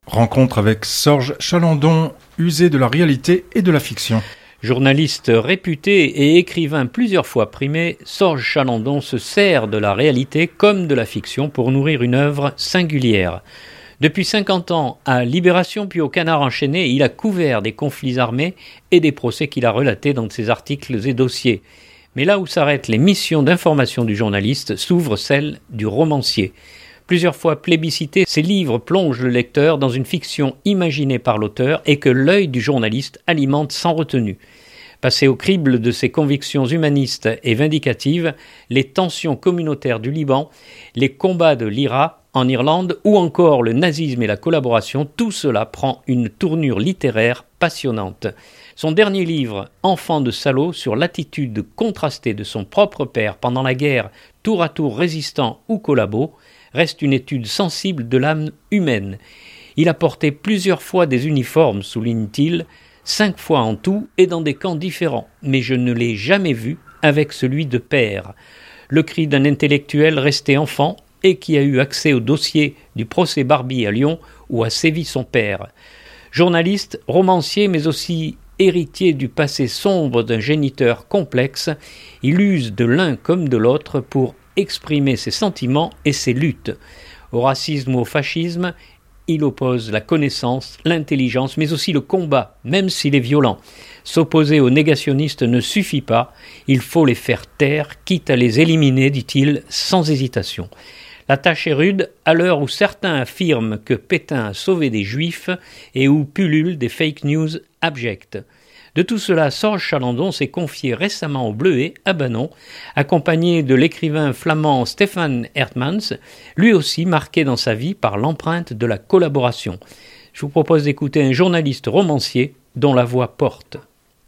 Rencontre avec Sorge Chalandon, usé de la réalité et de la fiction. Journaliste réputé et écrivain plusieurs fois primé, Sorge Chalandon se sert de la réalité comme de la fiction pour nourrir une œuvre singulière. Depuis 50 ans, à Libération puis au Canard enchaîné, il a couvert des conflits armés et des procès qu'il a relatés dans ses articles et dossiers. Mais là où s'arrêtent les missions d'information du journaliste, s'ouvre celle du romancier. Plusieurs fois plébiscité, ces livres plongent le lecteur dans une fiction imaginée par l'auteur et que l'œil du journaliste alimente sans retenue. Passé au crible de ses convictions humanistes et vindicatives, les tensions communautaires du Liban, les combats de l'IRA en Irlande ou encore le nazisme et la collaboration, tout cela prend une tournure littéraire passionnante. Son dernier livre, Enfant de salaud, sur l'attitude contrastée de son propre père pendant la guerre, tour à tour résistant ou collabo, reste une étude sensible de l'âme humaine. Il a porté plusieurs fois des uniformes, souligne-t-il, 5 fois en tout et dans des camps différents, mais je ne l'ai jamais vu avec celui de père. Le cri d'un intellectuel resté enfant et qui a eu accès au dossier du procès Barbie à Lyon où a sévi son père. Journaliste, romancier, mais aussi héritier du passé sombre d'un géniteur complexe, il use de l'un comme de l'autre pour exprimer ses sentiments et ses luttes. Au racisme ou au fascisme, il oppose la connaissance, l'intelligence, mais aussi le combat, même s'il est violent. S'opposer aux négationnistes ne suffit pas, il faut les faire taire, quitte à les éliminer, dit-il, sans hésitation. La tâche est rude à l'heure où certains affirment que Pétain a sauvé des Juifs et où pullulent des fake news abjectes. De tout cela, Sorge Chalandon s'est confié récemment au Bleuet, à Banon, accompagné de l'écrivain flamand Stefan Hertmans, lui aussi marqué dans sa vie par l'empreinte de la collaboration. Je vous propose d'écouter un journaliste romancier dont la voix porte.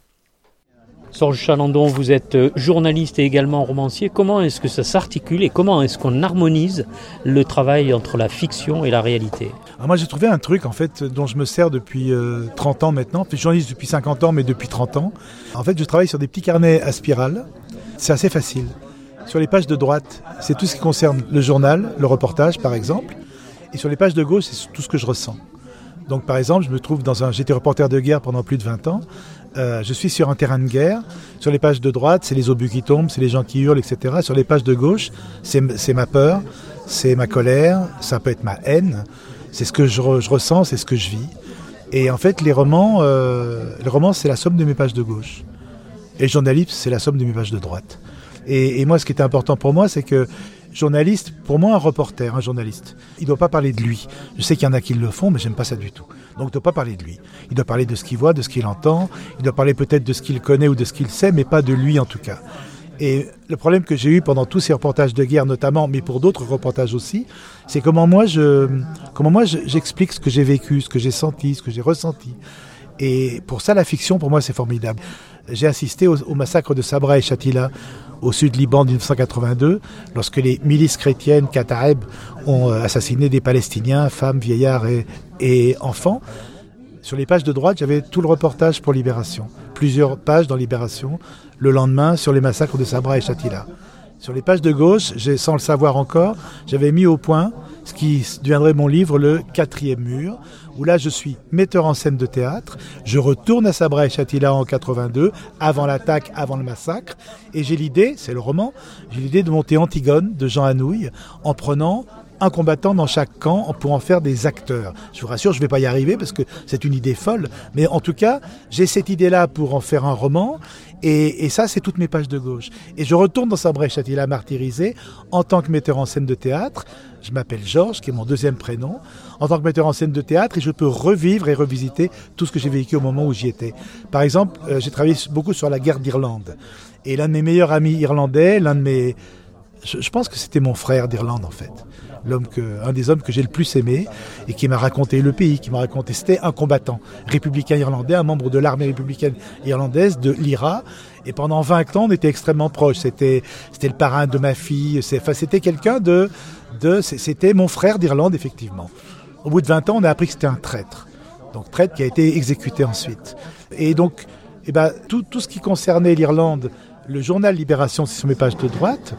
Sorge Chalandon, vous êtes journaliste et également romancier. Comment est-ce que ça s'articule et comment est-ce qu'on harmonise le travail entre la fiction et la réalité ? Alors moi j'ai trouvé un truc en fait dont je me sers depuis 30 ans maintenant. Je suis journaliste depuis 50 ans mais depuis 30 ans. En fait je travaille sur des petits carnets à spirale. C'est assez facile. Sur les pages de droite, c'est tout ce qui concerne le journal, le reportage par exemple. Et sur les pages de gauche, c'est tout ce que je ressens. Donc par exemple, je me trouve j'étais reporter de guerre pendant plus de 20 ans. Je suis sur un terrain de guerre. Sur les pages de droite, c'est les obus qui tombent, c'est les gens qui hurlent, etc. Sur les pages de gauche, c'est ma peur, c'est ma colère, ça peut être ma haine. C'est ce que je ressens, c'est ce que je vis. Et en fait, le roman, c'est la somme de mes pages de gauche. Et le journalisme, c'est la somme de mes pages de droite. Et moi, ce qui était important pour moi, c'est que journaliste, pour moi, un reporter, un journaliste, il ne doit pas parler de lui. Je sais qu'il y en a qui le font, mais j'aime pas ça du tout. Donc il ne doit pas parler de lui. Il doit parler de ce qu'il voit, de ce qu'il entend. Il doit parler peut-être de ce qu'il connaît ou de ce qu'il sait, mais pas de lui en tout cas. Et le problème que j'ai eu pendant tous ces reportages de guerre notamment, mais pour d'autres reportages aussi, c'est comment moi j'explique ce que j'ai vécu, ce que j'ai senti, ce que j'ai ressenti. Et pour ça, la fiction, pour moi, c'est formidable. J'ai assisté au massacre de Sabra et Shatila, au sud Liban en 1982, lorsque les milices chrétiennes Kataeb ont assassiné des Palestiniens, femmes, vieillards et enfants. Sur les pages de droite, j'avais tout le reportage pour Libération. Plusieurs pages dans Libération, le lendemain, sur les massacres de Sabra et Shatila. Sur les pages de gauche, sans le savoir encore, j'avais mis au point ce qui deviendrait mon livre, Le 4e mur, où là je suis metteur en scène de théâtre, je retourne à Sabra et Shatila en 82, avant l'attaque, avant le massacre, et j'ai l'idée, c'est le roman, j'ai l'idée de monter Antigone de Jean Anouilh en prenant un combattant dans chaque camp pour en faire des acteurs. Je vous rassure, je ne vais pas y arriver parce que c'est une idée folle, mais en tout cas, j'ai cette idée-là pour en faire un roman, et ça, c'est toutes mes pages de gauche. Et je retourne dans Sabra et Shatila martyrisé en tant que metteur en scène de théâtre. Je m'appelle Georges, qui est mon deuxième prénom, en tant que metteur en scène de théâtre, et je peux revivre et revisiter tout ce que j'ai vécu au moment où j'y étais. Par exemple, j'ai travaillé beaucoup sur la guerre d'Irlande. Et l'un de mes meilleurs amis irlandais, je pense que c'était mon frère d'Irlande en fait. Un des hommes que j'ai le plus aimé et qui m'a raconté le pays, c'était un combattant républicain irlandais, un membre de l'armée républicaine irlandaise de l'IRA. Et pendant 20 ans, on était extrêmement proches. C'était le parrain de ma fille. C'était quelqu'un c'était mon frère d'Irlande, effectivement. Au bout de 20 ans, on a appris que c'était un traître. Donc traître qui a été exécuté ensuite. Et donc, tout ce qui concernait l'Irlande, le journal Libération, c'est sur mes pages de droite.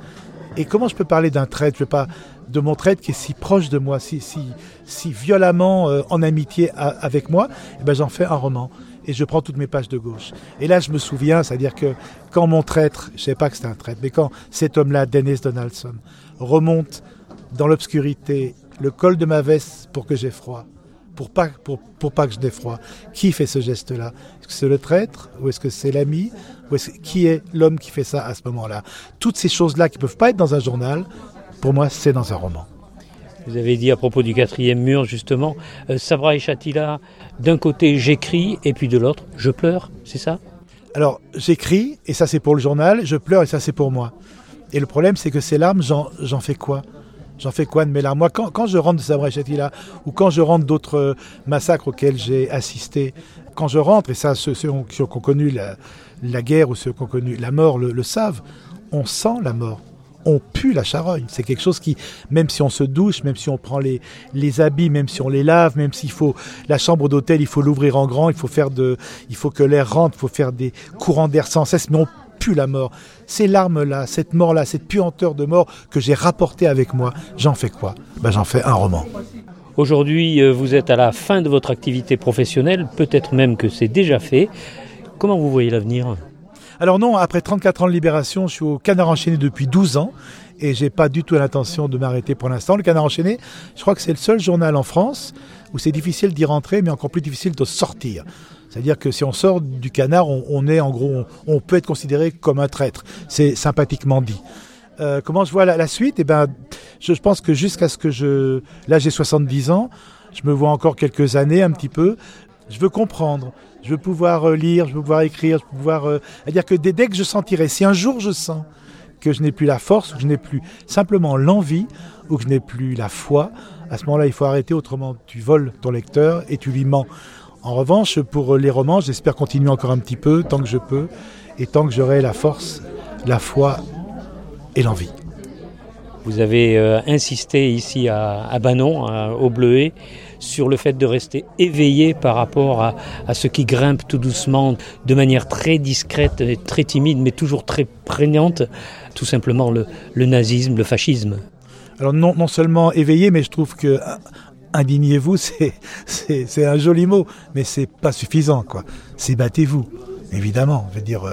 Et comment je peux parler d'un traître, de mon traître qui est si proche de moi, si violemment en amitié avec moi, eh ben j'en fais un roman. Et je prends toutes mes pages de gauche. Et là, je me souviens, c'est-à-dire que quand mon traître, je ne savais pas que c'était un traître, mais quand cet homme-là, Dennis Donaldson, remonte dans l'obscurité le col de ma veste pour que j'ai froid, pour pas que je n'ai froid, qui fait ce geste-là? Est-ce que c'est le traître ou est-ce que c'est l'ami qui est l'homme qui fait ça à ce moment-là? Toutes ces choses-là qui ne peuvent pas être dans un journal, pour moi, c'est dans un roman. Vous avez dit à propos du 4e mur, justement, Sabra et Shatila, d'un côté j'écris et puis de l'autre je pleure, c'est ça? Alors j'écris et ça c'est pour le journal, je pleure et ça c'est pour moi. Et le problème c'est que ces larmes, j'en fais quoi? J'en fais quoi de mes larmes? Moi quand je rentre de Sabra et Shatila ou quand je rentre d'autres massacres auxquels j'ai assisté, quand je rentre, et ça ceux qui ont connu la guerre ou ceux qui ont connu la mort le savent, on sent la mort. On pue la charogne. C'est quelque chose qui, même si on se douche, même si on prend les habits, même si on les lave, même s'il faut la chambre d'hôtel, il faut l'ouvrir en grand, il faut que l'air rentre, il faut faire des courants d'air sans cesse, mais on pue la mort. Ces larmes-là, cette mort-là, cette puanteur de mort que j'ai rapportée avec moi, j'en fais quoi? J'en fais un roman. Aujourd'hui, vous êtes à la fin de votre activité professionnelle, peut-être même que c'est déjà fait. Comment vous voyez l'avenir ? Alors non, après 34 ans de Libération, je suis au Canard enchaîné depuis 12 ans et j'ai pas du tout l'intention de m'arrêter pour l'instant. Le Canard enchaîné, je crois que c'est le seul journal en France où c'est difficile d'y rentrer mais encore plus difficile de sortir. C'est-à-dire que si on sort du Canard, on peut être considéré comme un traître. C'est sympathiquement dit. Comment je vois la suite? Je pense que jusqu'à ce que là j'ai 70 ans, je me vois encore quelques années un petit peu. Je veux comprendre, je veux pouvoir lire, je veux pouvoir écrire, je veux pouvoir... C'est-à-dire que dès que je sentirai, si un jour je sens que je n'ai plus la force, ou que je n'ai plus simplement l'envie, ou que je n'ai plus la foi, à ce moment-là, il faut arrêter, autrement tu voles ton lecteur et tu lui mens. En revanche, pour les romans, j'espère continuer encore un petit peu, tant que je peux, et tant que j'aurai la force, la foi et l'envie. Vous avez insisté ici à Banon, au Bleuet, sur le fait de rester éveillé par rapport à ce qui grimpe tout doucement, de manière très discrète, et très timide, mais toujours très prégnante, tout simplement le nazisme, le fascisme. Alors non seulement éveillé, mais je trouve que indignez-vous, c'est un joli mot, mais c'est pas suffisant, quoi. C'est battez-vous, évidemment. Je veux dire,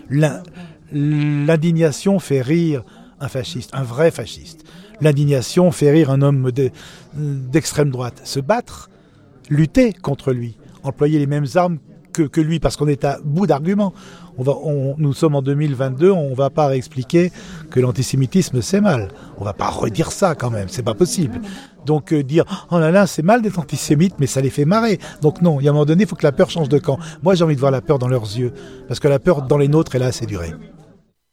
l'indignation fait rire un fasciste, un vrai fasciste. L'indignation fait rire un homme d'extrême droite. Se battre, lutter contre lui, employer les mêmes armes que lui, parce qu'on est à bout d'arguments. Nous sommes en 2022, on ne va pas expliquer que l'antisémitisme c'est mal. On ne va pas redire ça quand même, c'est pas possible. Donc dire « Oh là là, c'est mal d'être antisémite, mais ça les fait marrer ». Donc non, il y a un moment donné, il faut que la peur change de camp. Moi j'ai envie de voir la peur dans leurs yeux, parce que la peur dans les nôtres, elle a assez duré.